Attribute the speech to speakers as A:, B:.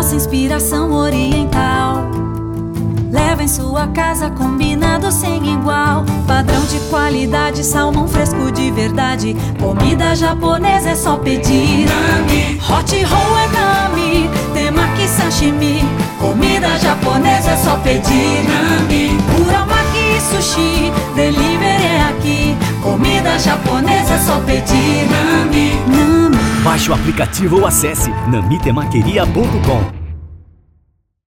A: nossa inspiração oriental. Leva em sua casa combinado sem igual. Padrão de qualidade, salmão fresco de verdade. Comida japonesa é só pedir.
B: Nami.
A: Hot roll é nami, temaki sashimi. Comida japonesa é só pedir.
B: Nami.
A: Uramaki sushi, delivery é aqui. Comida japonesa é só pedir.
B: Nami.
A: Nami.
C: Baixe o aplicativo ou acesse namitemaqueria.com.